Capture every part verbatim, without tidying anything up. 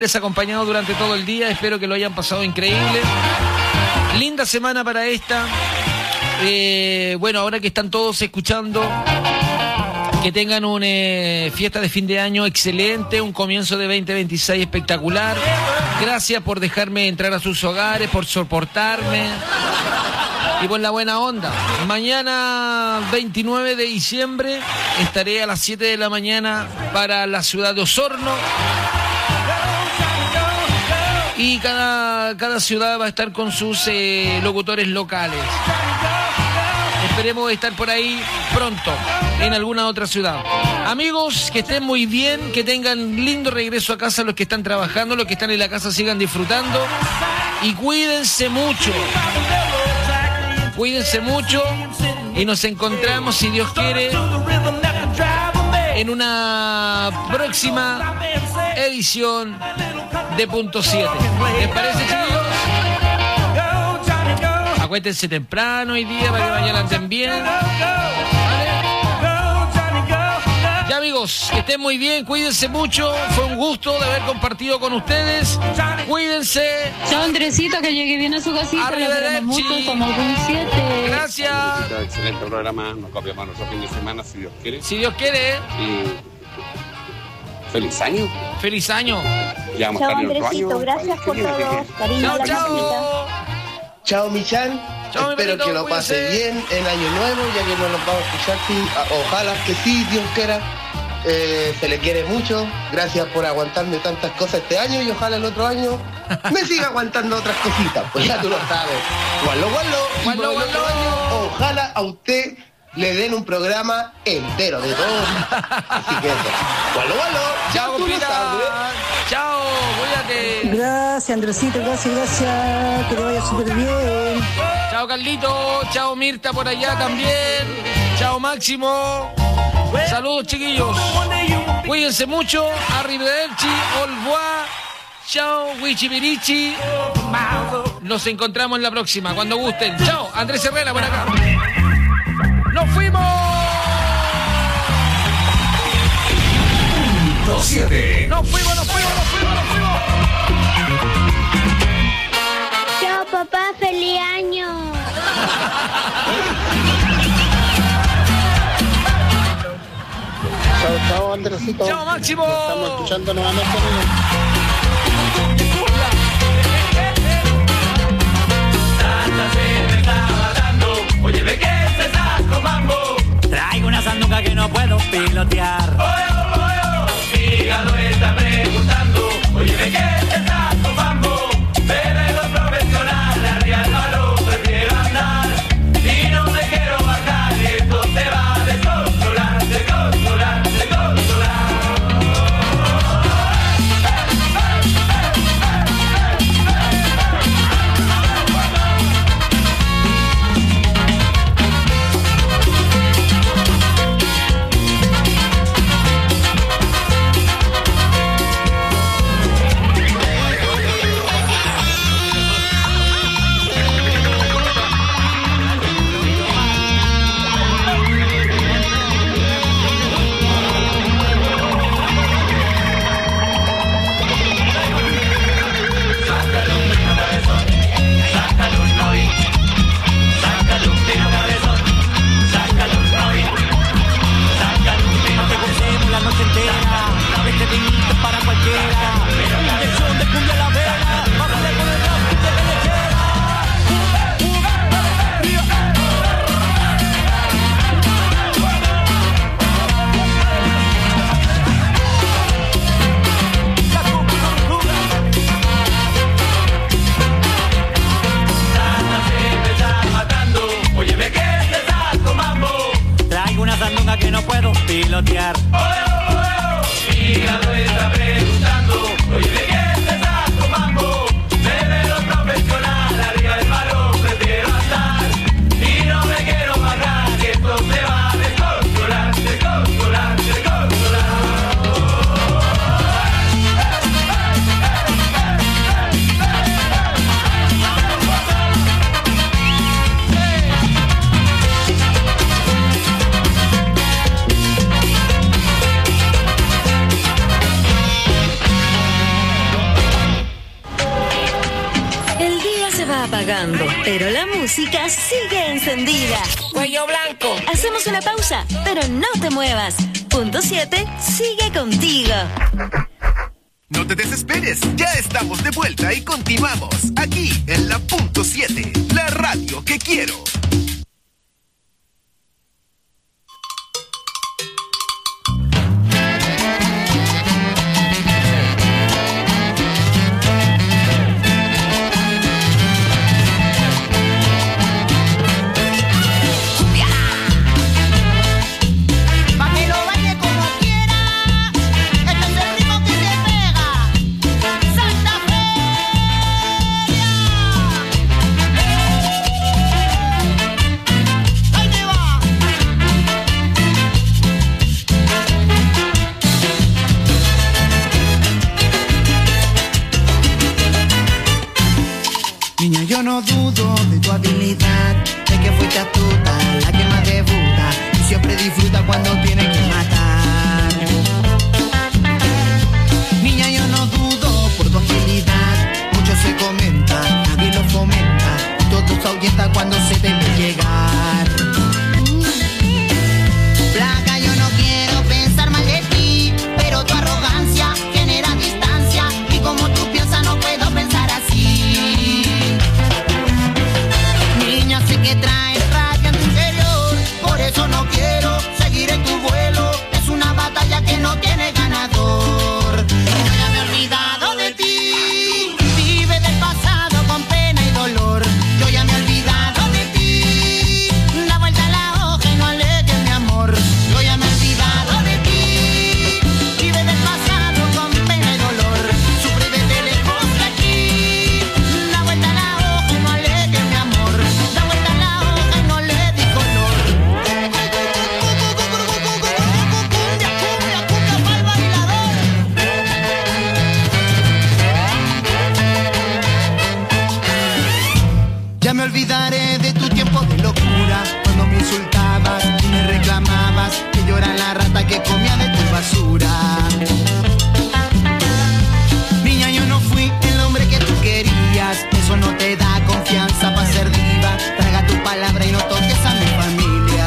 Les acompañado durante todo el día, espero que lo hayan pasado increíble. Linda semana para esta. Eh, bueno, ahora que están todos escuchando, que tengan una eh, fiesta de fin de año excelente, un comienzo de veinte veintiséis espectacular. Gracias por dejarme entrar a sus hogares, por soportarme y por la buena onda. Mañana veintinueve de diciembre estaré a las siete de la mañana para la ciudad de Osorno. Y cada, cada ciudad va a estar con sus eh, locutores locales. Esperemos estar por ahí pronto, en alguna otra ciudad. Amigos, que estén muy bien, que tengan lindo regreso a casa los que están trabajando, los que están en la casa sigan disfrutando. Y cuídense mucho. Cuídense mucho y nos encontramos, si Dios quiere, en una próxima edición de Punto siete. ¿Les parece, chiquillos? Acuéstense temprano hoy día para que mañana anden bien. ¿Vale? Ya, amigos, que estén muy bien, cuídense mucho. Fue un gusto de haber compartido con ustedes. Cuídense. Chao, Andresito, que llegue bien a su casita. Arrivederci. Somos un siete. Gracias. Excelente programa. Nos copiamos nuestro fin de semana, si Dios quiere. Si Dios quiere. Y... ¡feliz año! ¡Feliz año! Ya vamos chao, a estar en otro Andresito, año. gracias por todo. Cariño, Chao, la chao. Chao, Michan. Chao, mi Espero perrito, que lo pase cuídese. bien en Año Nuevo, ya que no nos vamos a escuchar. Sí, a- ojalá que sí, Dios quiera. Eh, se le quiere mucho. Gracias por aguantarme tantas cosas este año y ojalá el otro año me siga aguantando otras cositas. Pues ya tú lo sabes. Gualo, gualo. Y Gualo, por el otro gualo. año, ojalá a usted le den un programa entero de todo. Así que eso. Gualo, gualo. Ya Chao, tú lo compita. sabes. Chao, cuídate. Gracias, Andresito, gracias, gracias. Que te vaya súper bien. Chao, Carlito. Chao, Mirta por allá también. Chao, Máximo. Saludos, chiquillos. Cuídense mucho. Arrivederci, au revoir. Chao, Wichipirichi. Nos encontramos en la próxima, cuando gusten. Chao, Andrés Herrera por acá. ¡Nos fuimos! Punto siete. ¡Nos fuimos, nos fuimos, nos fuimos, nos fuimos! Chao, papá, feliz año. Chao, chao, Andresito. ¡Chao, Máximo! Estamos escuchando nuevamente. Oye, ve que se está tomando. Traigo una sanduca que no puedo pilotear. Hígado está preguntando. Oye, ve que se está tomando. Bebe lo profesional, arriba el balón, prefiero andar. Y no me quiero bajar, y esto te va a descontrolar, descontrolar, descontrolar. va apagando, pero la música sigue encendida. Cuello blanco. Hacemos una pausa, pero no te muevas. Punto siete sigue contigo. No te desesperes, ya estamos de vuelta y continuamos aquí en la Punto siete, la radio que quiero. Yo no dudo de tu habilidad, de que fuiste astuta, la que más debuta y siempre disfruta cuando tiene que matar. Niña, yo no dudo por tu agilidad, mucho se comenta, nadie lo fomenta, todo se ahuyenta cuando se te ve llegar. Flaca, yo no quiero pensar mal de ti, pero tu arrogancia genera distancia y como tú piensas no puedo pensar así. Sé que traes rabia en tu interior, por eso no quiero seguir en tu vuelo. Es una batalla que no tiene ganador. Yo ya me he olvidado de ti, vive del pasado con pena y dolor. Yo ya me he olvidado de ti, da vuelta la hoja y no alegues mi amor. Yo ya me he olvidado de ti, vive del pasado con pena y dolor. Sufre desde lejos de aquí, da vuelta la hoja y no alegues mi amor. Ya me olvidaré de tu tiempo de locura, cuando me insultabas y me reclamabas que yo era la rata que comía de tu basura. Niña, yo no fui el hombre que tú querías, eso no te da confianza para ser diva. Traga tu palabra y no toques a mi familia.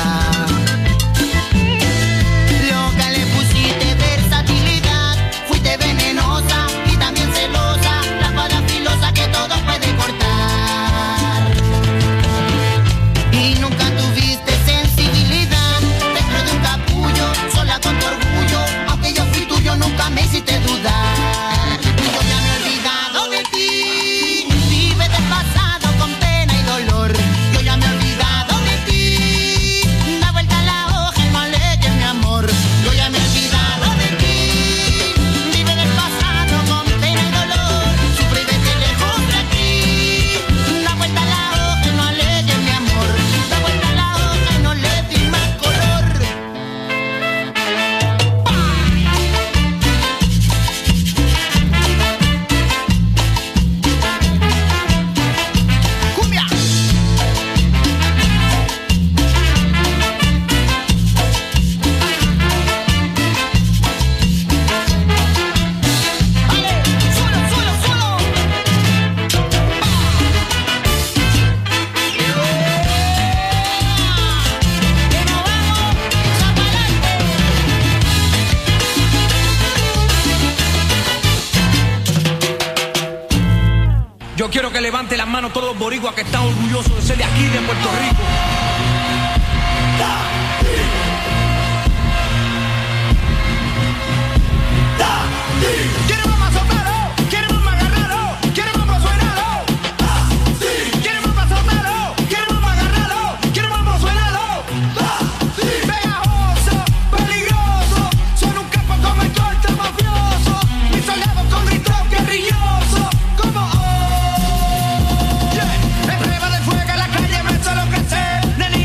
Loca, le pusiste versatilidad, fuiste venenosa y también celosa, la espada filosa que todo puede cortar. Y nunca tuviste sensibilidad, dentro de un capullo, sola con tu orgullo, aunque yo fui tuyo nunca me hiciste dudar. Yo ya me he olvidado de ti, vive del pasado con pena y dolor. Yo ya me he olvidado de ti, da vuelta la hoja y no alegues mi amor. Yo ya me he olvidado de ti, vive del pasado con pena y dolor. Sufre desde lejos de aquí, da vuelta la hoja y no alegues mi amor. Da vuelta la hoja y no le di más color. ¡Cumbia! ¡Vale! ¡Suelo, suelo, suelo! ¡Que nos vamos a pa'lante! Yo quiero que levante las manos todos los boricuas que están orgullosos de ser de aquí, de Puerto Rico. ¿Quieren más soltero? ¿Quieren más agarrado? ¿Quieren más suenado? ¿Quieren más soltero? ¿Quieren más agarrado? ¿Quieren más suenado? Pegajoso, peligroso, son un capo con el corte mafioso, mis soldados con gritos guerrillosos, como oh, yeah. Arriba del fuego en la calle me suelo crecer, neni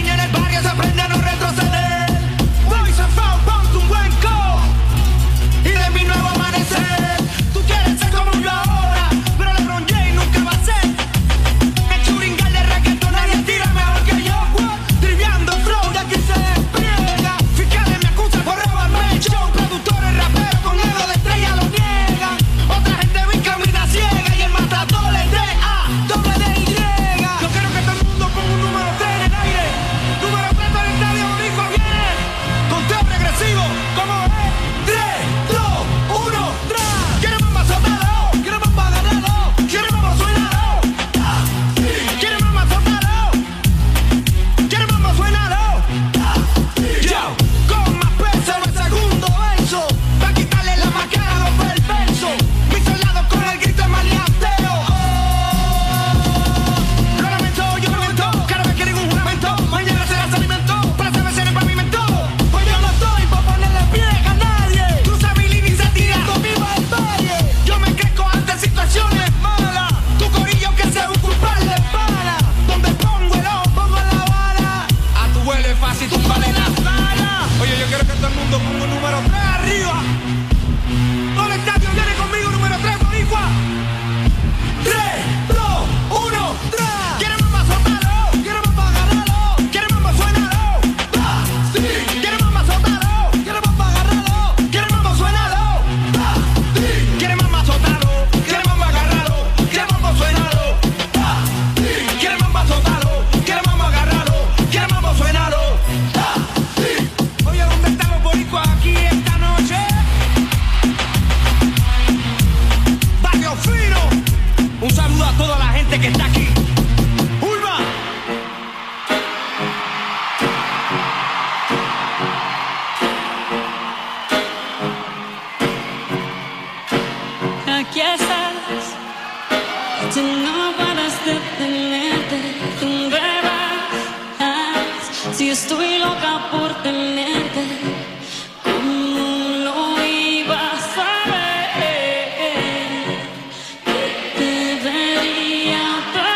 gente que está aquí. ¡Ulva! Aquí estás, tú no paras de tenerte, ¿dónde vas? Si estoy loca por tenerte, ¿cómo lo ibas a ver? Que te vería otra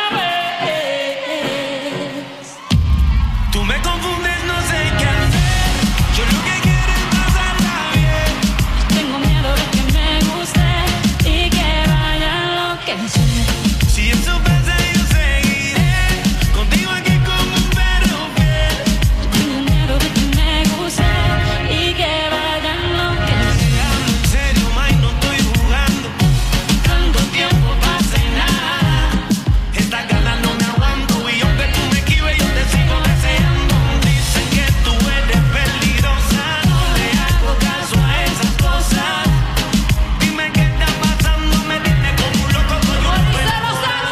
vez. Tú me confundes, no sé qué hacer. Yo lo que quiero es pasarla bien. Tengo miedo de que me guste y que vaya a enloquecer. Si eso pasa, yo seguiré contigo aquí como un perro fiel. Tengo miedo de que me guste y que vaya a enloquecer. En serio, May, no estoy jugando. Tanto tiempo pasa y nada. Estas ganas no me aguanto. Y aunque tú me esquives, yo te sigo deseando. Dicen que tú eres peligrosa. No le hago caso a esas cosas. Dime qué está pasando. Me tiene como un loco. Soy un perro.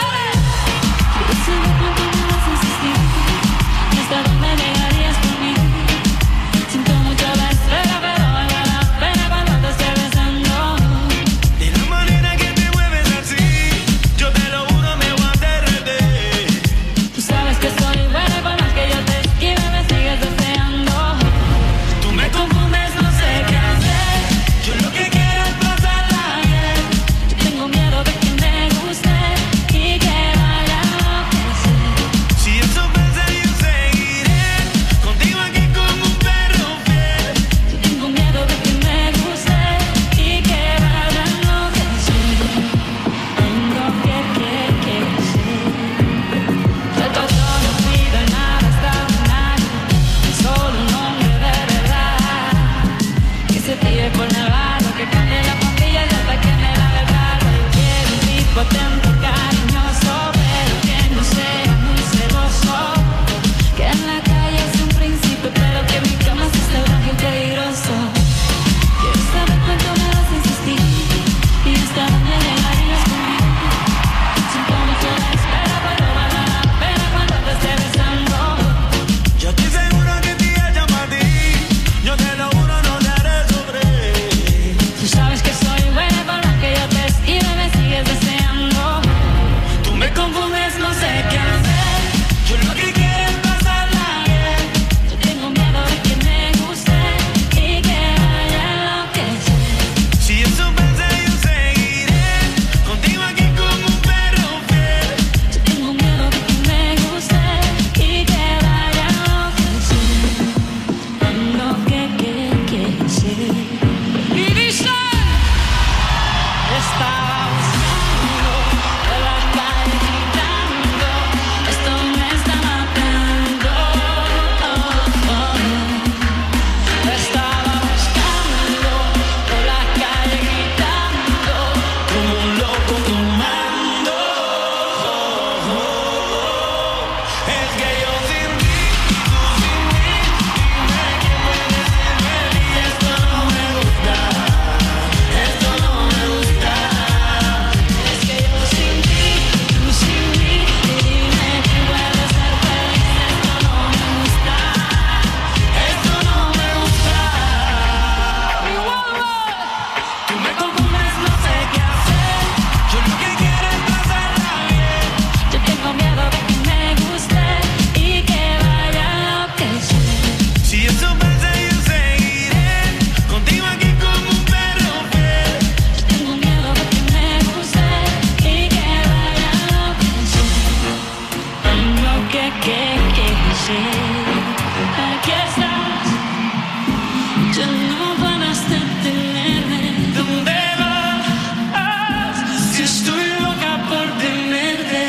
Y si de pronto me vas a insistir, ¿y hasta dónde llegarías conmigo? Siento mucho la espera, pero vale la pena cuando te esté besando. De la manera que te mueves así, yo te lo juro, me voy a derretir. Tú sabes que soy buena y por más que yo te esquive, me sigues deseando. Tú me confundes, no sé qué hacer. Yo lo que quiero es pasarla bien. Yo tengo miedo de que me guste y que vaya a enloquecer. Si eso pasa, yo seguiré contigo aquí como un perro fiel. Yo tengo miedo de que me guste y que vaya a enloquecer. Tengo que, que, que ser. Yo todo lo pido y nada extraordinario. Solo un hombre de verdad. Que se tire por Navarro, que cambie la pastilla y hasta que me lave el carro. Yo quiero un tipo atento, cariñoso, pero que no sea muy celoso. Que en la calle es un príncipe, pero que en mi cama sí sea un peligroso. Quiero saber cuánto me vas a insistir y hasta dónde llegarías conmigo. Siento mucho la espera, pero vale la pena cuando te esté besando. Yo estoy seguro que te llamo a ti. Yo te lo juro, no te haré sufrir. Tú sabes que soy buena y por más que yo te esquive, me sigues deseando. Tú me confundes, no sé qué hacer. Yo lo que quiero es pasarla bien. Yo tengo miedo de que me guste y que vaya a enloquecer. Si eso pasa, yo seguiré contigo aquí como un perro fiel. Yo tengo miedo de que me guste y que vaya a enloquecer. Tengo que, que, que ser. Y dice, estaba buscando por la calle gritando, esto me está matando. Estaba buscando por la calle gritando, Como un loco tomando. Es que yo sin ti, tú sin mí. Dime quién puede ser feliz. Esto no me gusta. Esto no me gusta. es que yo sin ti, tú sin mí, dime quién puede ser feliz. Esto no me gusta. Esto no me gusta. Tú me confundes, no sé qué hacer. Yo lo que quiero es pasarla bien. Yo tengo miedo de que me guste y que vaya a enloquecer. Si eso pasa, yo seguiré contigo aquí como un perro fiel. Yo tengo miedo de que me guste y que vaya a enloquecer. Tengo que, que, que ser. Aquí estás. Yo no paras de tenerme. ¿Dónde vas? Si estoy loca por tenerte.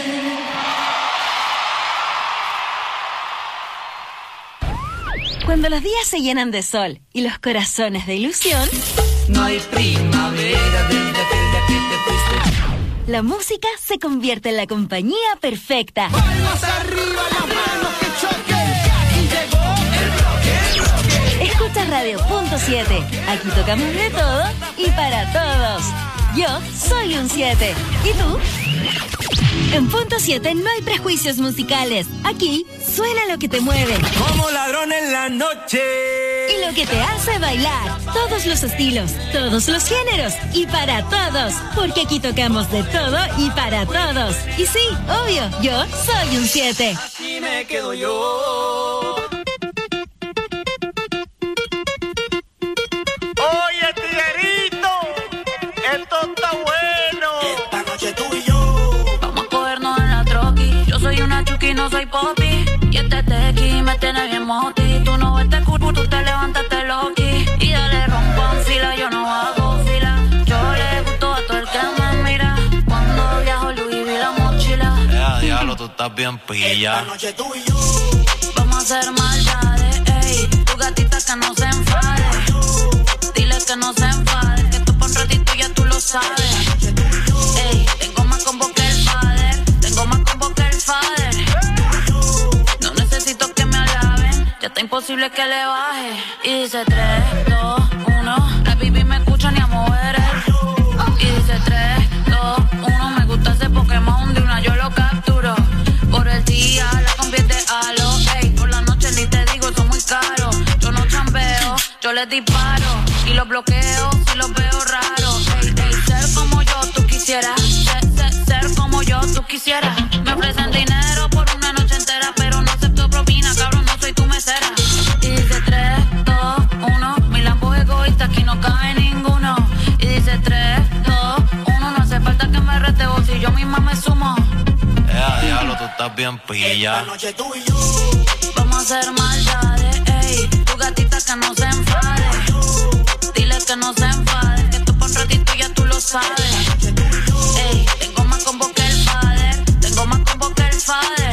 Cuando los días se llenan de sol y los corazones de ilusión, No hay primavera desde aquel día que te fuiste. la música se convierte en la compañía perfecta. Palmas arriba, las manos que choquen. Y llegó el bloque, el bloque. Escucha Radio Punto siete. Aquí tocamos de todo y para todos. Yo soy un siete. ¿Y tú? En Punto siete no hay prejuicios musicales. Aquí suena lo que te mueve. Como ladrón en la noche. Y lo que te hace bailar. Todos los estilos, todos los géneros y para todos. Porque aquí tocamos de todo y para todos. Y sí, obvio, yo soy un siete. Aquí me quedo yo. Oye, tiguerito, esto está bueno. Esta noche tú y yo. Vamos a cogernos en la troqui. Yo soy una chuki, no soy popi. Y este tequi me tiene bien moti. Tú no ves este culo, tú te levantaste loqui. Y dale rompa en fila, yo no hago fila. Yo le gusto a todo el que me mira. Cuando viajo Louis vi la mochila. Eh, diablo, tú estás bien pilla. Esta noche tú y yo. Vamos a hacer maldades, ey. Tu gatita que no se enfade. Dile que no se enfade. Que tú por un ratito ya tú lo sabes. Ey, tengo más combo que el father. Tengo más combo que el father. No necesito que me alaben. Ya está imposible que le baje. Y dice tres, dos, uno. La baby me escucha ni a mover el. Y dice tres, dos, uno. Me gusta ese Pokémon de una yo lo capturo. Por el día la convierte a lo. Ey, por la noche ni te digo, eso es muy caro. Yo no chambeo, yo les disparo. Y los bloqueo si los veo raros. Ey, ey, ser como yo tú quisieras. Ser, ser, ser como yo tú quisieras. Me ofrecen dinero por una noche entera, pero no acepto propina, cabrón, no soy tu mesera. Y dice tres, dos, uno. Mi lambo es egoísta, aquí no cabe ninguno. Y dice tres, dos, uno. No hace falta que me reteo si yo misma me sumo. Eh, diablo, tú estás bien pilla. Esta noche tú y yo. Vamos a hacer maldades, ey. Tu gatita que no se enfade. Dile que no se enfade. Que tú por un ratito ya tú lo sabes. Ey, tengo más combo que el father. Tengo más combo que el father.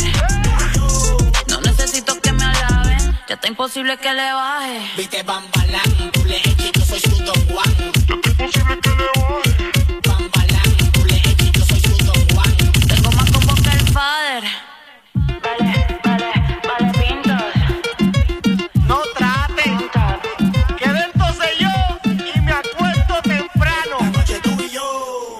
No necesito que me alaben. Ya está imposible que le baje. Viste Bambalán, tú le eches, yo soy su Don Juan. Imposible que le baje. Bambalán, tú le eches, yo soy su Don Juan. Tengo más combo que el father. Vale, vale, vale, pintos. No traten. Quedé entonces yo y me acuesto temprano. Esta noche tú y yo.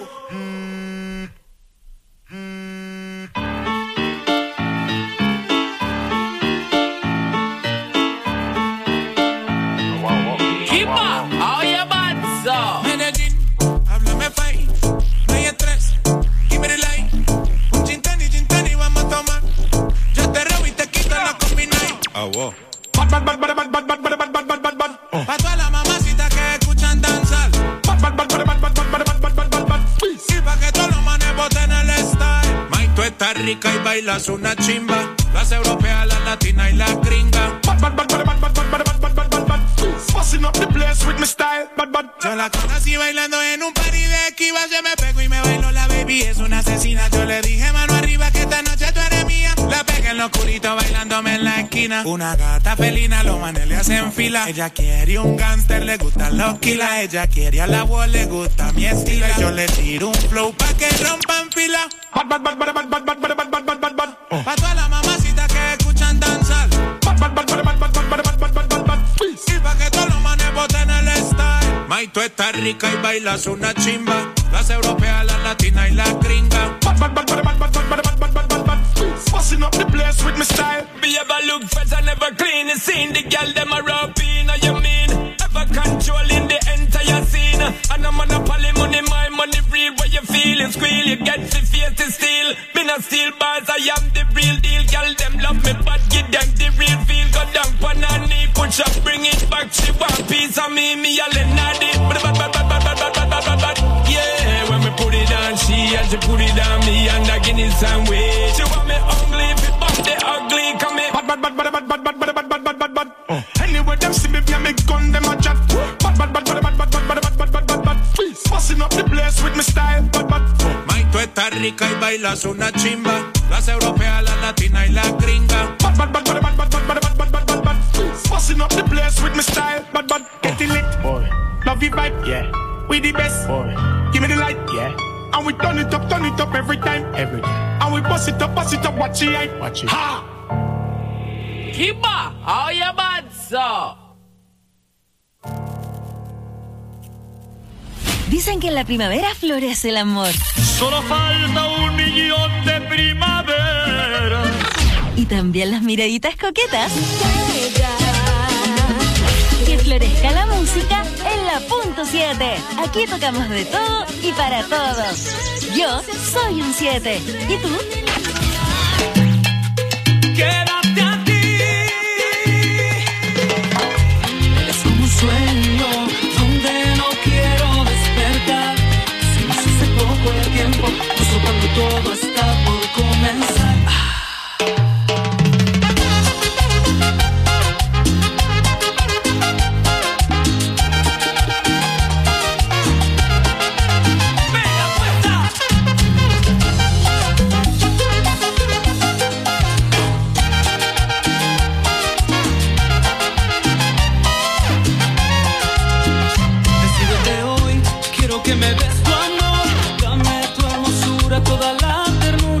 Kipa, oye, Banzo. Medellín, háblame fine. No hay estrés, give me the light. Un gin tonic, gin tonic, vamos a tomar. Yo te robo y te quito la combinai. Ah, wow. Bad, bad, bad, bad, bad, bad, bad, bad, bad, bad, bad, bad. Uh. Pa' todas las mamacitas que escuchan danzar. Bad, bad, bad, bad, bad, bad, bad, bad, bad, bad, bad, bad. Y pa' que todos los manes boten el style. Mike, tú estás rica y bailas una chimba. Las europeas, las latinas y las gringas. Bad, bad, bad, bad, bad, bad, bad, bad, bad, bad, bad, bad. Fussing up the place with my style. Bad, bad. Yo la conocí bailando en un party de esquiva. Se me pegó y me bailó la baby. Es una asesina. Yo le dije mano arriba que esta noche tú eres mía. La pegué en lo oscurito bailándome en la esquina. Una gata felina, los manes le hacen fila. Ella quiere un gangster, le gustan los kilas. Ella quiere a la wall, le gusta mi estilo. Yo le tiro un flow pa' que rompan fila. Bad, bad, bad, bad, bad, bad, bad, bad, bad, bad, bad, bad. Uh. Pa' todas las mamacitas que escuchan danzar. Bad, bad, bad, bad, bad, bad, bad, bad, bad, bad, bad, bad. Y pa' que todos los manes boten el style. May, tú estás rica y bailas una chimba. Las europeas, las latinas y las gringas. Bad, bad, bad, bad, bad, bad, bad, bad, bad, bad, bad, bad. Fussing up the place with my style. Be ever look fresh and never clean. You seen the girl them a rub in, you mean? Ever controlling the entire scene. And I'm on a poly money, my money real. Where you feel and squeal, you get the face to steal. Me not steal bars, I am the real deal. Girl them love me, but give them the real feel. Go down pan her knee, push up, bring it back. She want piece of me, me all in at it. Bad, bad, bad, bad, bad, bad, bad, bad, bad. Yeah, when me put it on she and she put it on me and I give it some way. She want me ugly, if it bump the ugly, come me. Bad, bad, bad, bad, bad, bad, bad, bad, bad, bad, bad, bad. Uh. Anyway, them see me, yeah, me gun, them a chat. Bad, bad, bad, bad, bad, bad, bad, bad, bad, bad, bad, bad. Fussing up the place with my style. Bad, bad. Uh. Mike, tú estás rica y bailas una chimba. Las europeas, las latinas y las gringas. Bad, bad, bad, bad, bad, bad, bad, bad, bad, bad, bad, bad. Fussing up the place with my style. Bad, bad. Get it lit, boy. Love you vibe, yeah. We the best, boy. Give me the light, yeah. And we turn it up, turn it up every time, every time. And we bust it up, bust it up, watch it, hype, watch it. Ha! Kiba, oye, Banzo. Dicen que en la primavera florece el amor. Solo falta un millón de primavera. Y también las miraditas coquetas. Que florezca la música en la punto siete. Aquí tocamos de todo y para todos. Yo soy un siete. ¿Y tú? Quédate aquí. Es como un sueño donde no quiero despertar. Se nos hace poco el tiempo, justo cuando todo está por comenzar. Que me des tu amor, dame tu hermosura, toda la ternura.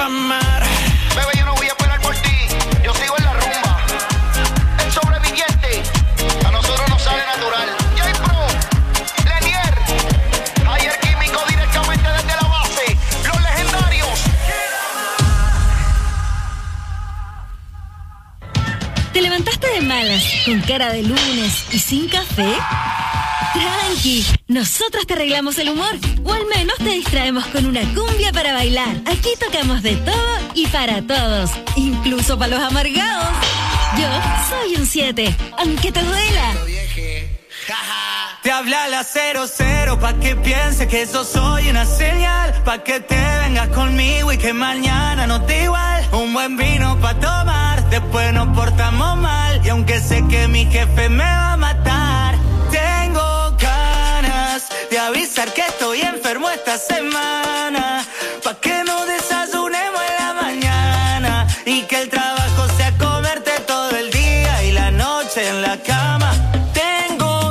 amar. Bebé, yo no voy a esperar por ti, yo sigo en la rumba. El sobreviviente, a nosotros nos sale natural. J-Pro, Lenier, Ayer Químico directamente desde la base, los legendarios. ¿Te levantaste de malas, con cara de lunes y sin café? Tranqui, nosotros te arreglamos el humor, o al menos te distraemos con una cumbia para bailar. Aquí tocamos de todo y para todos, incluso para los amargados. Yo soy un siete, aunque te duela. Te habla la cero cero pa' que piense que eso soy una señal, pa' que te vengas conmigo y que mañana no te igual. Un buen vino pa' tomar, después nos portamos mal, y aunque sé que mi jefe me va a matar, tengo ganas de avisar que estoy enfermo esta semana, pa' que nos desayunemos en la mañana y que el trabajo sea comerte todo el día y la noche en la cama. Tengo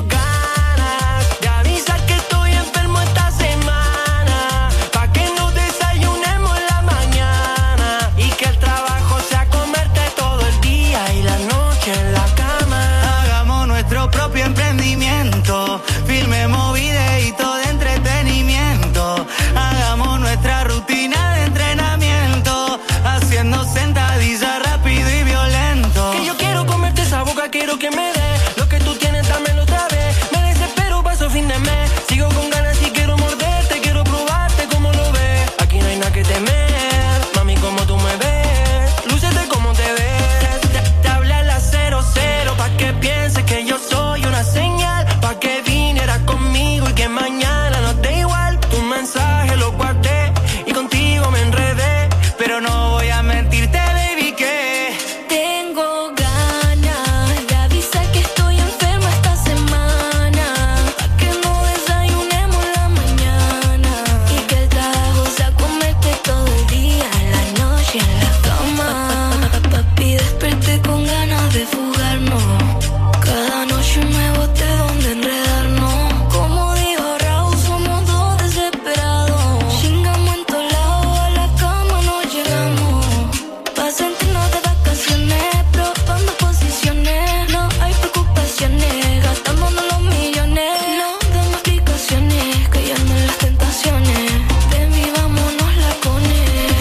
ganas de avisar que estoy enfermo esta semana, pa' que nos desayunemos en la mañana y que el trabajo sea comerte todo el día y la noche en la cama. Hagamos nuestro propio emprendimiento, filmemos videitos de entretenimiento, hagamos nuestra rutina de entrenamiento, haciendo sentadillas rápido y violento. Que yo quiero comerte esa boca, quiero que me dé lo que tú tienes, dámelo otra vez. Me desespero, paso fin de mes, sigo con ganas y quiero morderte, quiero probarte como lo ves. Aquí no hay nada que temer, mami, como tú me ves, lúcete como te ves. Te, te habla la cero cero pa' que piense que yo soy una señal, pa' que vinieras conmigo y que mañana no te igual. Tu mensaje lo guardé y contigo me enredé, pero no voy a mentirte, baby, que Tengo ganas de avisar que estoy enferma esta semana, pa' que no desayunemos en la mañana y que el trabajo sea comerte todo el día, en la noche en la cama. Papi, desperté con ganas de fugarnos, cada noche un nuevo té donde enredarnos. Como dijo Raúl, somos dos desesperados, chingamos en todos lados, a la cama no llegamos, pa' sentirnos de vacaciones, probando posiciones, no hay preocupaciones, gastándonos los millones, no damos explicaciones, cayendo en las tentaciones, de mí vámonos la cone.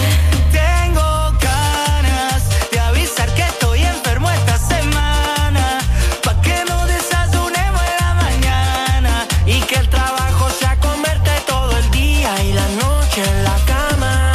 tengo ganas de avisar que estoy enfermo esta semana, pa' que nos desayunemos en la mañana y que el trabajo sea comerte todo el día y la noche en la cama.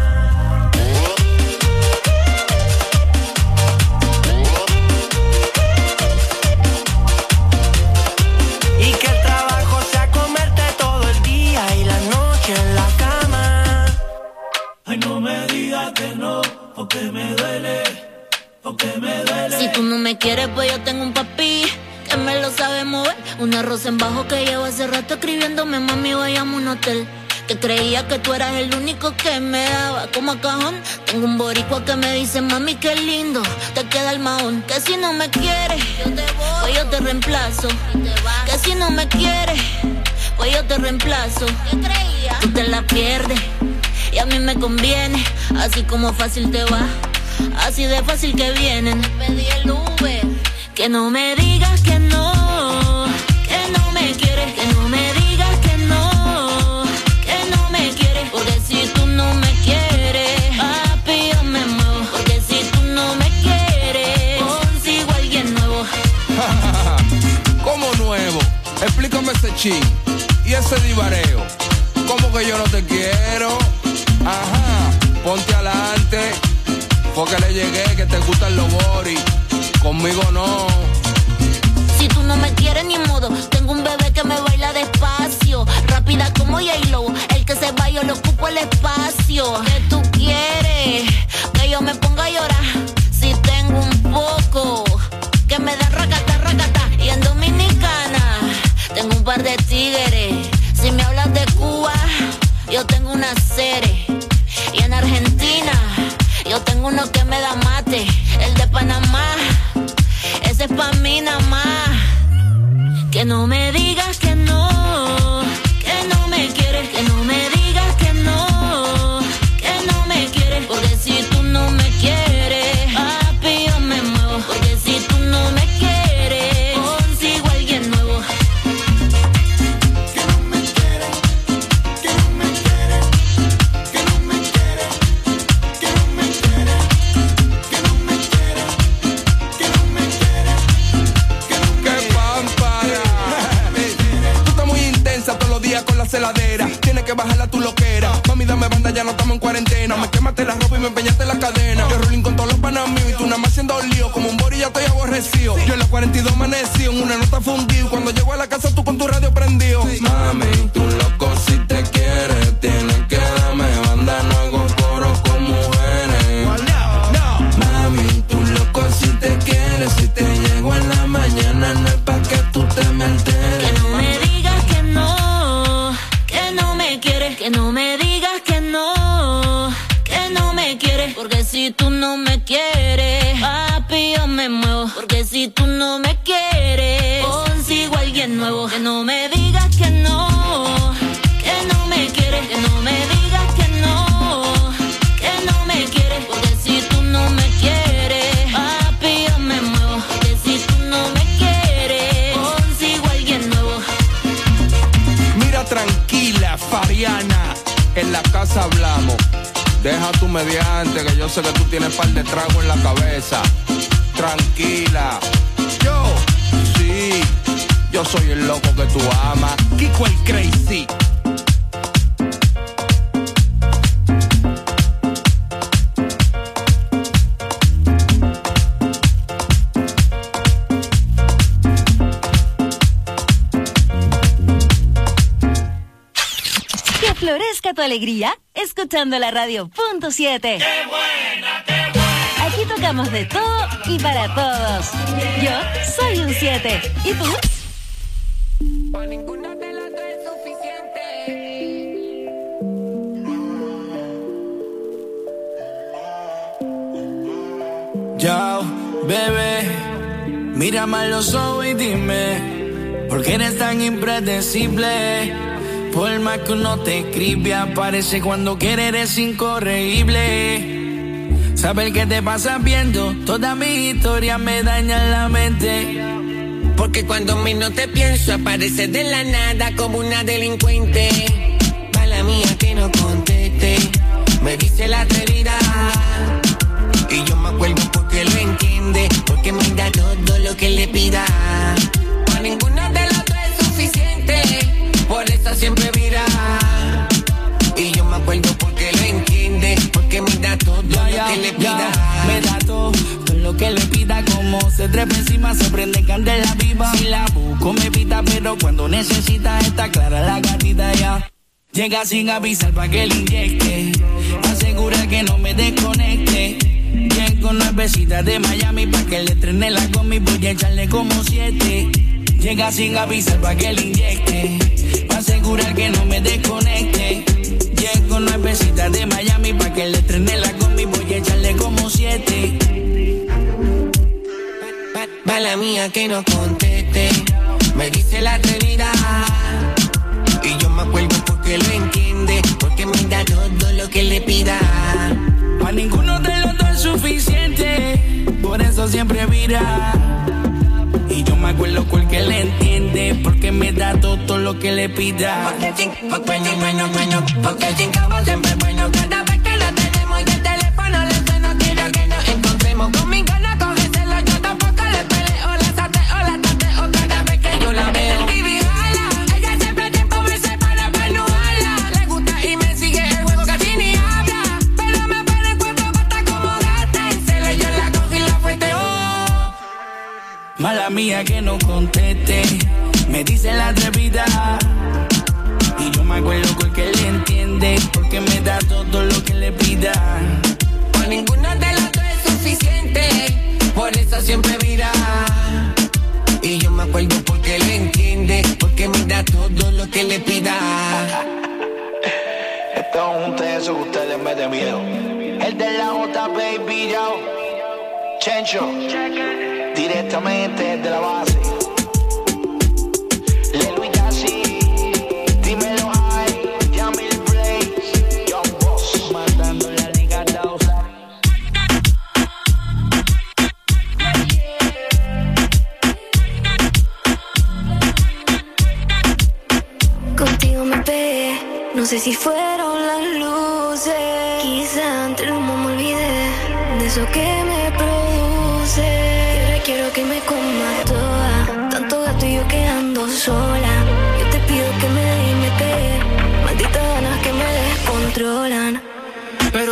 Y que el trabajo sea comerte todo el día y la noche en la cama. Ay, no me digas que no, porque me duele, porque me duele. Si tú no me quieres, pues yo tengo un papi que me lo sabe mover. Una rosa en bajo que llevo hace rato escribiéndome, mami, vayamos a un hotel. Que creía que tú eras el único que me daba como a cajón. Tengo un boricua que me dice, mami, qué lindo te queda el mahón. Que si no me quieres, yo te voy, pues yo te reemplazo. Que si no me quieres, pues yo te reemplazo. ¿Qué creías? Tú te la pierdes y a mí me conviene. Así como fácil te va, así de fácil que vienen. Pedí el Uber. Que no me digas que no, que no me quieres. Que no me digas que no, que no me quieres. Porque si tú no me quieres, papi, yo me muevo. Porque si tú no me quieres, consigo a alguien nuevo. ¿Cómo nuevo? Explícame ese chin y ese divareo. ¿Cómo que yo no te quiero? Ajá, ponte adelante, porque le llegué que te gustan los boris. Conmigo no. Si tú no me quieres ni modo, tengo un bebé que me baila despacio, rápida como J-Lo, el que se va yo le ocupo el espacio. ¿Qué tú quieres? Que yo me ponga a llorar. Si tengo un poco, que me da racata, racata. Y en Dominicana, tengo un par de tigres. Si me hablas de Cuba, yo tengo una serie. Y en Argentina, yo tengo uno que me da mate. El de Panamá, ese es pa' mí nada más. Que no me digas que no, que no me quieres. Que no me digas que no, que no me quieres. Porque arena. Me quemaste la ropa y me empeñaste la cadena. Yo rolling con todos los panas míos y tú nada más haciendo lío. Como un bori ya estoy aborrecido. Yo en la cuarenta y dos amanecí en una nota fundido. Cuando llego a la casa tú con tu radio prendido. Mami, tú loco si te quieres. Tienes que darme banda, no hago coro con mujeres. Mami, tú loco si te quieres. Si te llego en la mañana no es pa' que tú te me alteres. Que no me digas que no, que no me quieres. Que no me digas que no, que no me quieres. Porque si tú no me quieres, papi, yo me muevo. Porque si tú no me quieres, consigo a alguien nuevo. Que no me digas que no, que no me quieres. Que no me digas que no, que no me quieres. Porque si tú no me quieres, papi, yo me muevo. Porque si tú no me quieres, consigo a alguien nuevo. Mira tranquila, Fariana, en la casa hablamos. Deja tu mediante, que yo sé que tú tienes par de trago en la cabeza. Tranquila. Yo, sí, yo soy el loco que tú amas. Kiko el Crazy. Que florezca tu alegría escuchando la radio punto siete. ¡Qué buena, qué buena! Aquí tocamos de todo y para todos. Yo soy un siete. ¿Y tú? Para ninguna de las tres es suficiente. Yo, bebé, mírame a los ojos y dime, ¿por qué eres tan impredecible? Por más que uno te escribe, aparece cuando quiere, eres incorregible. Saber qué te pasa viendo, toda mi historia me daña la mente. Porque cuando menos te pienso, apareces de la nada como una delincuente. Mala mía que no conteste, me dice la atrevida. Y yo me acuerdo porque lo entiende, porque me da todo lo que le pida. Para ninguna de las dos es suficiente, por eso siempre mira. Y yo me acuerdo porque lo entiende, porque me da todo Ya, lo ya, que le ya, pida. me da todo, todo lo que le pida, como se trepa encima, se prende candela viva. Si la busco me pita, pero cuando necesita está clara la gatita ya. Llega sin avisar pa' que le inyecte, asegura que no me desconecte. Llego nuevecita de Miami pa' que le estrene la combi, voy a echarle como siete. Llega sin avisar pa' que le inyecte, pa' asegurar que no me desconecte. Llego nuevecita de Miami pa' que le estrene la combi, voy a echarle como siete. Mala mía que no conteste, me dice la atrevida. Y yo me acuerdo porque lo entiende, porque me da todo lo que le pida. Pa' ninguno de los dos es suficiente, por eso siempre vira. Y yo me acuerdo porque le entiende, porque me da todo lo que le pida. Porque sin, porque sin bueno, bueno, porque sin cabo siempre es bueno. Cada vez que lo tenemos y el teléfono le suena, quiero que nos encontremos. Con mi gana cógeselo, yo tampoco le peleo, la sateo, la tateo cada vez que yo la veo. Vivi jala, ella siempre tiempo me separa para no jala. Le gusta y me sigue el juego, casi ni habla. Pero me pone el cuerpo basta como gata. En celo yo la cogí y la fueteo. Mala mía que no conteste, me dice la atrevida. Y yo me acuerdo porque le entiende, porque me da todo lo que le pida. Por ninguna de las dos es suficiente, por eso siempre mira. Y yo me acuerdo porque le entiende, porque me da todo lo que le pida. Estamos juntos en eso que usted le mete miedo. El de la J, baby, yo. Chencho, directamente desde la base. Lelo y Casi, dímelo ahí. Yamil Blaze, Young Boss. Matando la liga dos. Contigo me pegué, no sé si fueron las luces. Quizá entre el humo me olvidé de eso que me produce. Y ahora quiero que me coma toda, tanto gato y yo quedando sola. Yo te pido que me dé y me pegue, malditas ganas que me descontrolan. Pero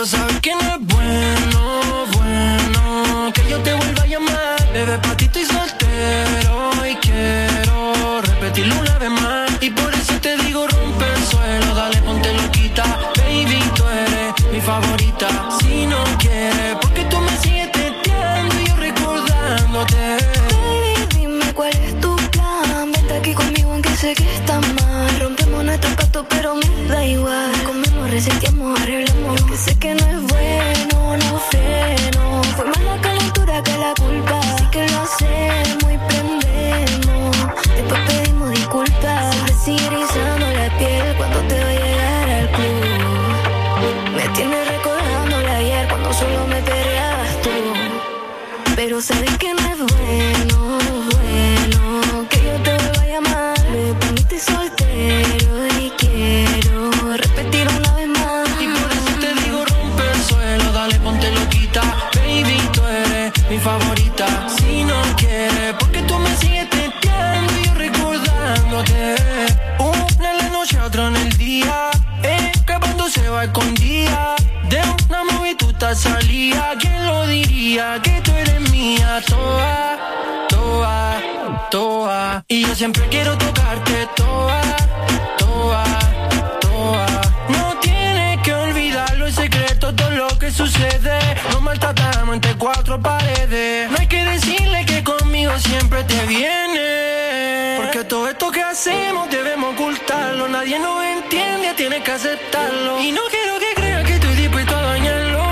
Pero sabes que no es bueno, bueno que yo te vuelva a llamar. Bebé, pa' ti estoy soltero y quiero repetirlo una vez más. Y por eso te digo rompe el suelo, dale ponte loquita. Baby, tú eres mi favorita. Si no quieres, porque tú me sigues testeando y yo recordándote. Baby, dime cuál es tu plan. Vente aquí conmigo aunque sé que está mal. Rompemos nuestro pacto pero me da igual. Comemos, reseteamos, arreglamos. Que sé que no es bueno, no freno. Fue más la calentura que la culpa. Así que lo hacemos y prendemos. Después pedimos disculpas. Siempre sigue erizando la piel cuando te va a llegar al club. Me tienes recordándole ayer cuando solo me peleabas tú. Pero sabes que no es bueno, bueno que yo te vuelva a llamar. Me poniste soltero y quiero repetir una vez más. Y por eso te digo rompe el suelo, dale ponte loquita. Baby, tú eres mi favorita. Si no quieres, porque tú me sigues testeando y yo recordándote. Una en la noche, otra en el día. Escapándose va escondida. De una movituta salía. ¿Quién lo diría? Que tú eres mía. Toa, toa, toa. Y yo siempre quiero tocarte. Toa, toa, toa. No tienes que olvidarlo, es secreto todo lo que sucede. Nos maltratamos entre cuatro paredes. No hay que decirle que conmigo siempre te viene. Porque todo esto que hacemos debemos ocultarlo. Nadie nos entiende, tienes que aceptarlo. Y no quiero que creas que estoy dispuesto a dañarlo.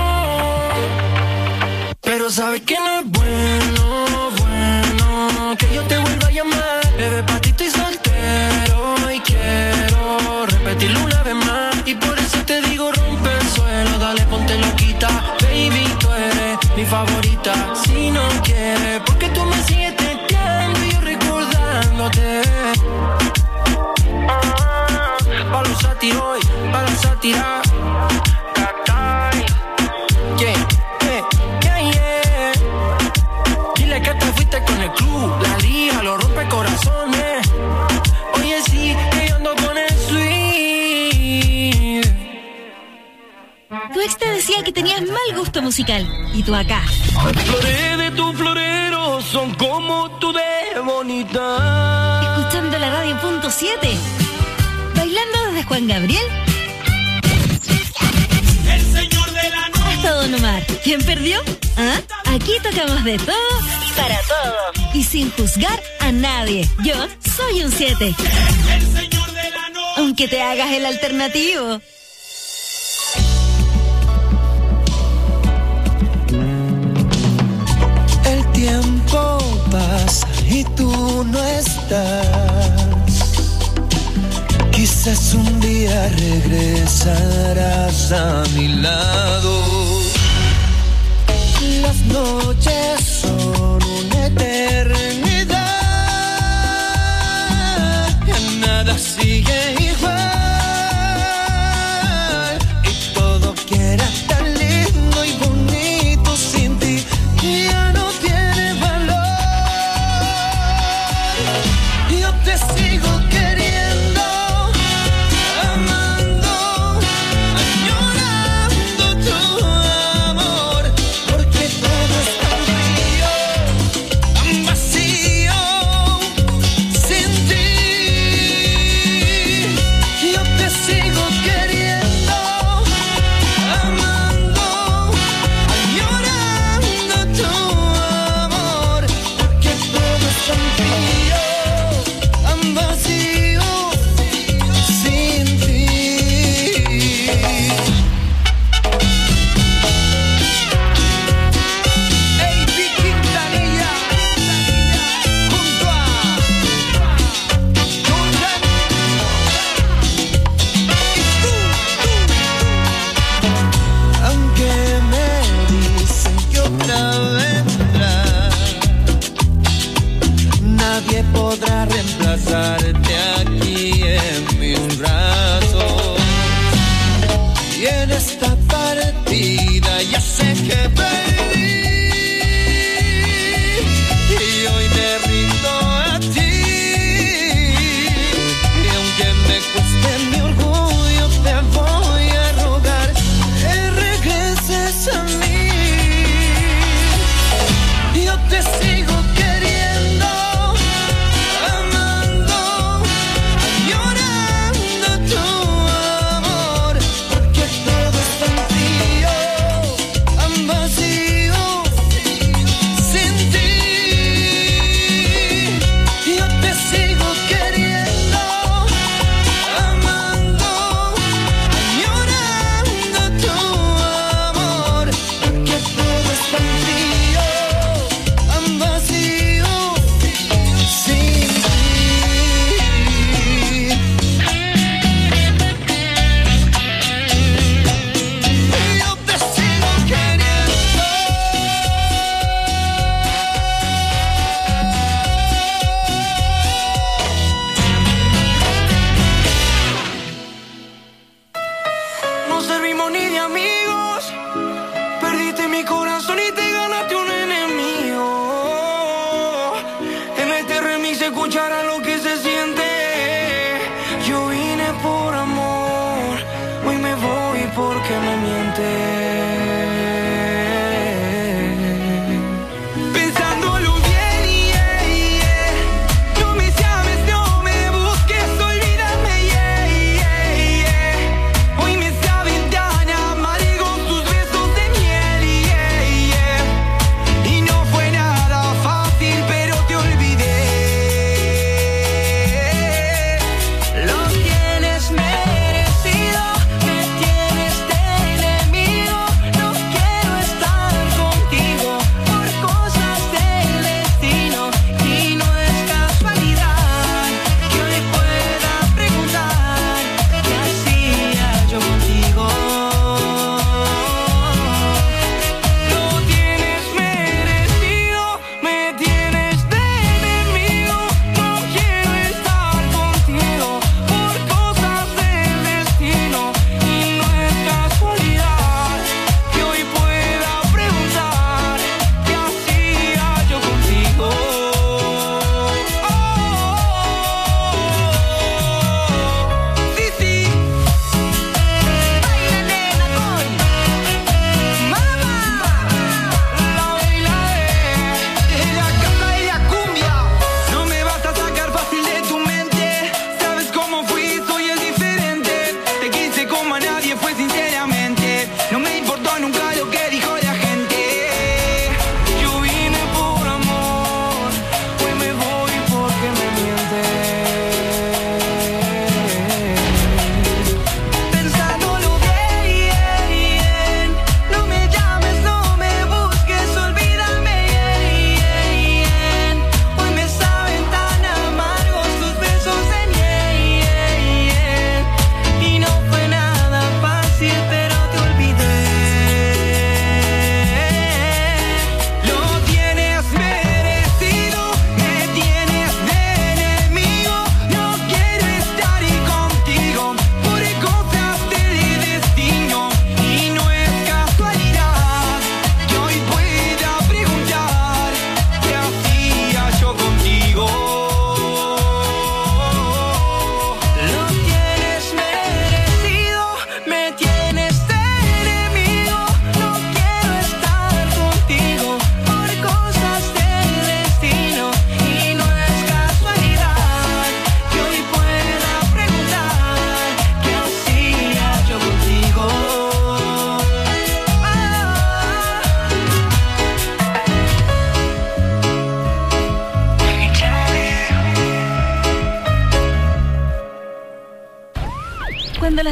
Pero sabes que no es bueno, bueno que yo te vuelva a llamar. Bebé, pa' ti estoy soltero y quiero repetirlo una vez más. Y por eso te digo rompe el suelo, dale ponte loquita. Baby, tú eres mi favorita. Si no quieres, porque tú me sigues testeando y yo recordándote. Ah, pa' los sátiros, pa' la sátira. Cacay. Yeah, yeah, yeah, yeah. Dile que te fuiste con el club. La liga lo rompe corazones. Oye, sí, que yo ando con el sweet. Tu ex te decía que tenías mal gusto musical. Y tú acá. Las flores de tu florero son como tú de bonita. Escuchando la radio punto siete. Bailando desde Juan Gabriel. El señor de la noche. Hasta Don Omar. ¿Quién perdió? ¿Ah? Aquí tocamos de todo y para todos. Y sin juzgar a nadie. Yo soy un siete. El señor de la noche. Aunque te hagas el alternativo. El tiempo pasa y tú no estás. Quizás un día regresarás a mi lado. Las noches son una eternidad. Ya nada sigue igual. Y todo que era tan lindo y bonito sin ti ya no tiene valor. Yo te sigo queriendo, amando, añorando tu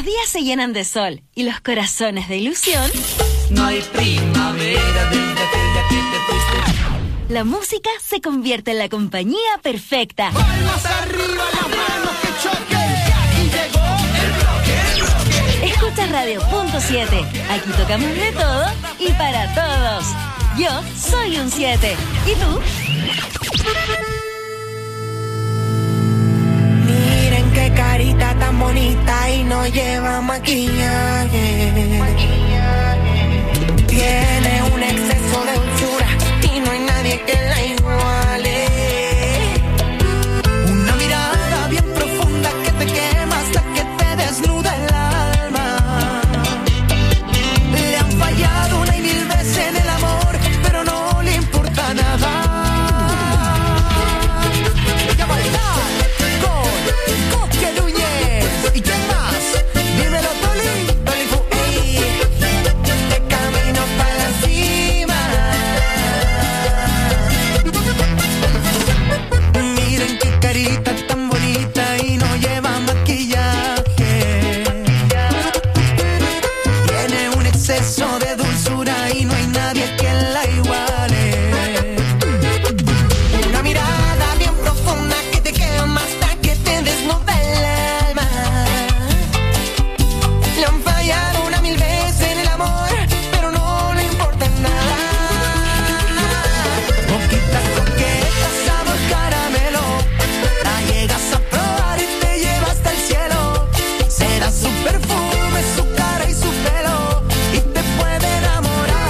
los días se llenan de sol y los corazones de ilusión, No hay primavera desde aquella que te fuiste. la música se convierte en la compañía perfecta. Palmas arriba, las manos que choquen. Y llegó el bloque, el bloque. Escucha Radio Punto siete. Aquí tocamos de todo y para todos. Yo soy un siete. ¿Y tú? Miren qué carita tan bonita y no lleva maquillaje. Tiene un exceso de dulzura y no hay nadie que la iguale. Una mirada bien profunda que te quema hasta que te desnuda el alma. Le han fallado una y mil veces en el amor, pero no le importa nada. Ella baila con Coque Núñez. ¿Y quién más? Dímelo, Toli. Toli Fu, ey. De camino para la cima. Miren qué carita tan bonita y no lleva maquillaje. Tiene un exceso de dulzura y no hay nadie que la iguale. Una mirada bien profunda que te quema hasta que te desnuda el alma. Le han fallado una mil veces en el amor, pero no le importa nada. Boquita coqueta, sabor caramelo, la llegas a probar y te lleva hasta el cielo. Será su perfume, su cara y su pelo, y te puede enamorar.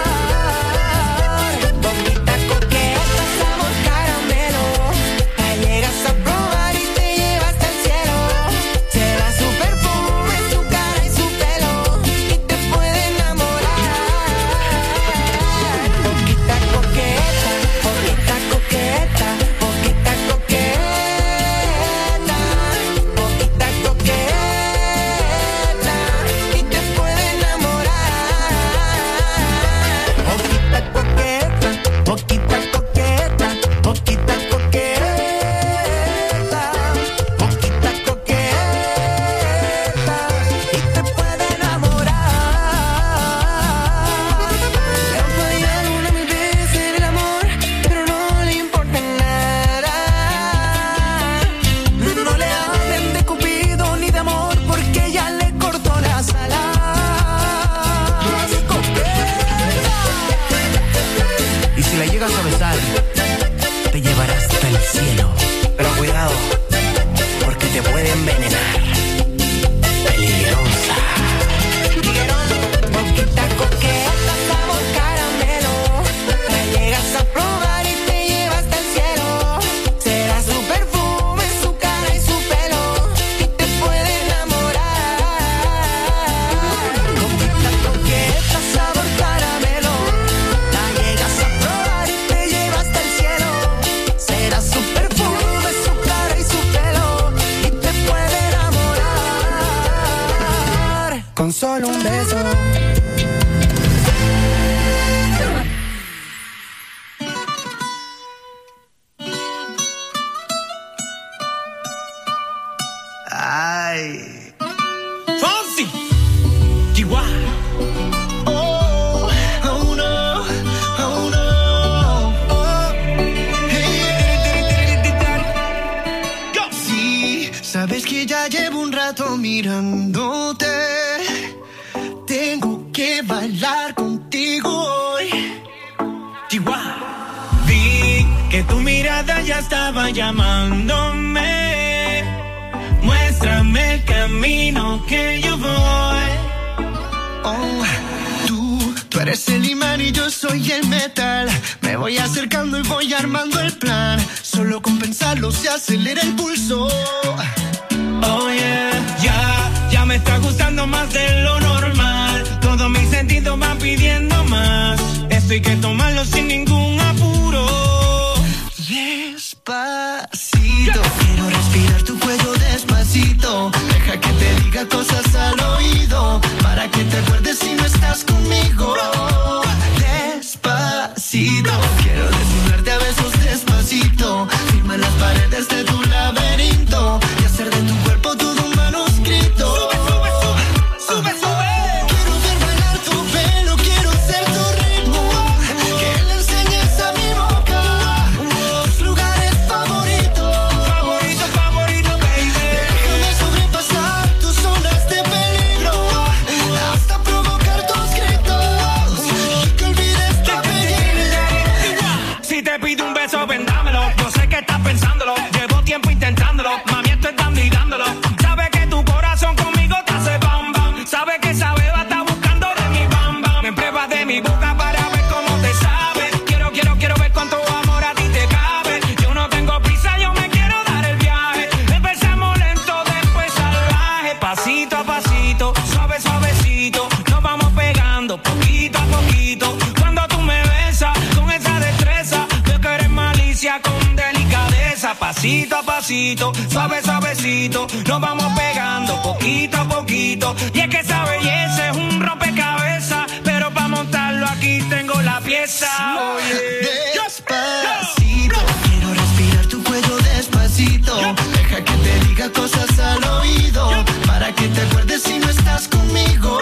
Boquita coqueta, sabor caramelo, la llegas a probar y te lleva hasta el cielo. Será su perfume, su cara y su pelo, y te puede enamorar. Boquita coqueta, boquita coqueta, boquita coqueta, boquita coqueta, y te puede enamorar. Boquita coqueta, boquita coqueta, boquita coqueta, boquita coqueta, y te puede enamorar. Le han fallado una mil veces en el amor, pero no le importa nada. No le hablen de Cupido ni de amor, porque ya le cortó las alas. Y si la llegas a besar, te llevará hasta el cielo. Pero cuidado, porque te puede envenenar. Peligrosa. Boquita coqueta, sabor caramelo, la llegas a probar y te lleva hasta el cielo. Será su perfume, su cara y su pelo, y te puede enamorar. Boquita coqueta, sabor caramelo, la llegas a probar y te lleva hasta el cielo. Será su perfume, su cara y su pelo, y te puede enamorar. Con solo un beso. Ay. Fonsi. Chihuahua. Oh, oh no, oh no. Oh. Hey. Sí, sabes que ya llevo un rato mirándote. Tengo que bailar contigo hoy. Chihuahua. Vi que tu mirada ya estaba llamándome. Muéstrame el camino que yo voy. Oh, tú, tú eres el imán y yo soy el metal. Me voy acercando y voy armando el plan. Solo con pensarlo se acelera el pulso. Oh yeah, ya, ya me está gustando más de lo normal. Todos mis sentidos van pidiendo más. Esto hay que tomarlo sin ningún apuro. Despacito, quiero respirar tu cuello despacito. Deja que te diga cosas al oído, para que te acuerdes si no estás conmigo. Despacito, quiero desnudarte a besos despacito. Firma las paredes de tu laberinto y hacer de tu cuerpo todo un manuscrito. Sube, sube, sube. Pasito a pasito, suave suavecito, nos vamos pegando poquito a poquito. Y es que esa belleza es un rompecabezas, pero para montarlo aquí tengo la pieza. Oye, Despacito, quiero respirar tu cuello despacito. Deja que te diga cosas al oído, para que te acuerdes si no estás conmigo.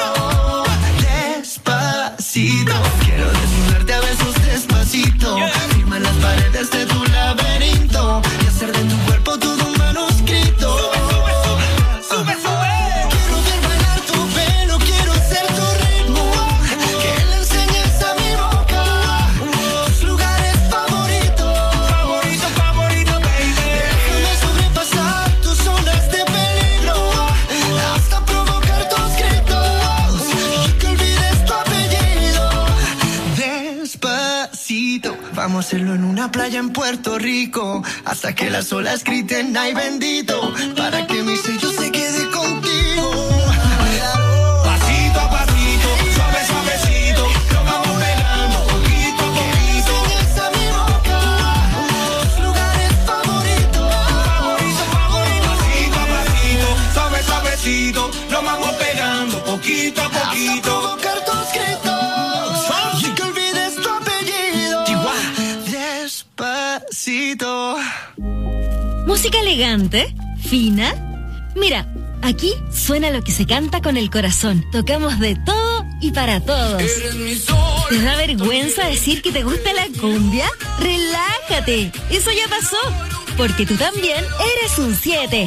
Despacito, quiero desnudarte a besos despacito. Firma las paredes de tu laberinto y hacer de tu cuerpo todo un manuscrito. Sube, sube. Quiero ver bailar tu pelo, quiero ser tu ritmo, que le enseñes a mi boca tus lugares favoritos. Favorito, favorito, baby. Déjame sobrepasar tus zonas de peligro, hasta provocar tus gritos y que olvides tu apellido. Despacito, vamos a hacerlo en una playa en Puerto Rico, hasta que las olas griten ay bendito, para que mi sello se quede contigo. Pasito a pasito, suave suavecito, nos vamos pegando poquito a poquito. Enseñas a mi boca tus lugares favoritos. Favorito, favorito, pasito a pasito, suave suavecito, nos vamos pegando poquito a poquito. Provocar tus gritos y que olvides tu apellido. Despacito. Música elegante, fina. Mira, aquí suena lo que se canta con el corazón. Tocamos de todo y para todos. ¿Te da vergüenza decir que te gusta la cumbia? Relájate, eso ya pasó, porque tú también eres un siete.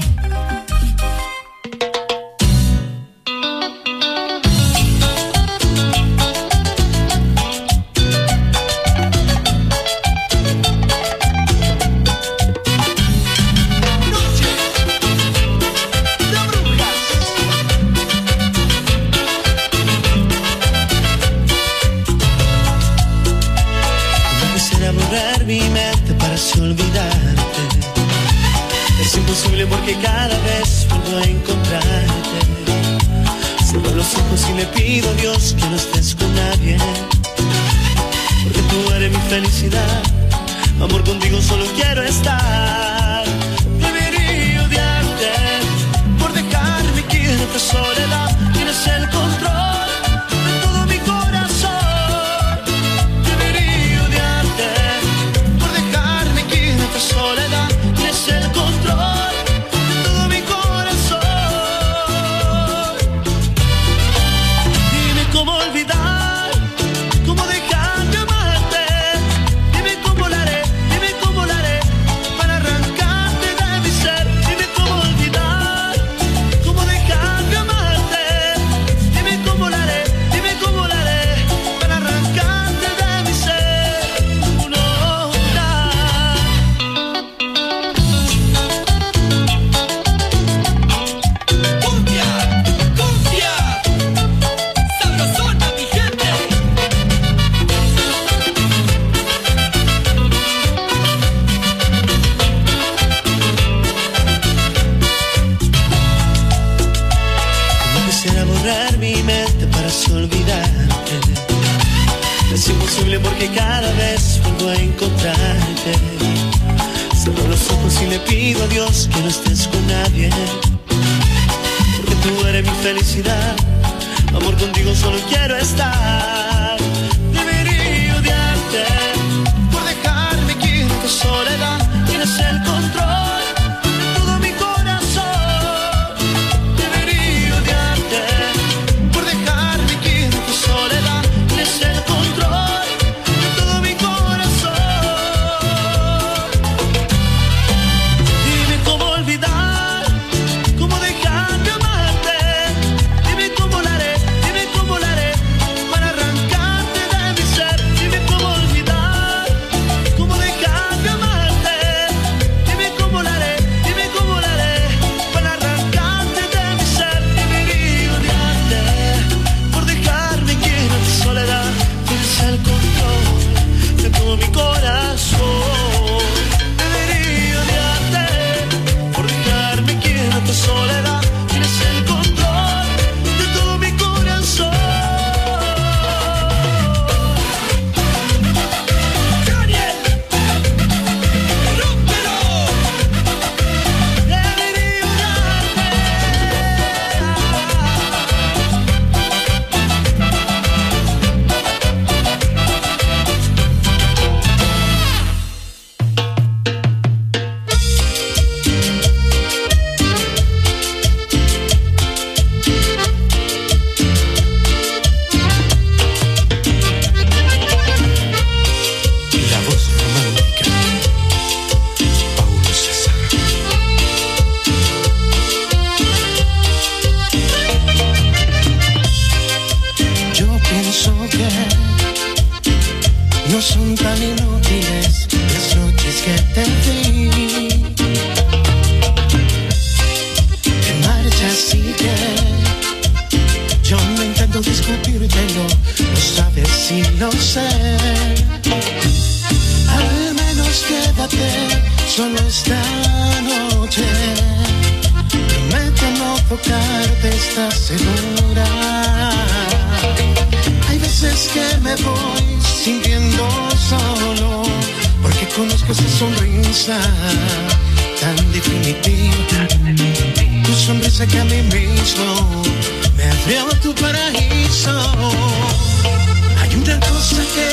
Mi mente para así olvidarte. Es imposible porque cada vez vuelvo a encontrarte. Cierro los ojos y le pido a Dios que no estés con nadie, porque tú eres mi felicidad. Amor, contigo solo quiero estar. Debería odiarte por dejarme aquí en esta soledad. Tienes el control de todo mi corazón. Soledad, tienes el control de todo mi corazón. Dime cómo olvidar, cómo dejar de amarte. Dime cómo lo haré, dime cómo lo haré para arrancarte de mi ser. Dime cómo olvidar, cómo dejar de amarte. Dime cómo lo haré, dime cómo lo haré para arrancarte de mi ser. No, olvidarte. Es imposible porque cada vez vuelvo a encontrarte. Cierro los ojos y le pido a Dios que no estés con nadie, porque tú eres mi felicidad. Amor, contigo solo quiero estar. Debería odiarte por dejarme aquí en tu soledad. Tienes el control de todo mi corazón. Debería odiarte por dejarme aquí en tu soledad. Tienes el control de todo mi corazón. Dime cómo olvidar, cómo dejar de amarte. Dime cómo lo haré, dime cómo lo haré para arrancarte no son tan inútiles las noches que te di. Te marchas y que yo no intento discutírtelo, lo sabes y lo sé. Al menos quédate solo esta noche. Promete no tocarte, ¿estás segura? Hay veces que me voy sintiendo solo, porque conozco esa sonrisa tan definitiva. Tu sonrisa que a mí mismo me abrió tu paraíso. Hay una cosa que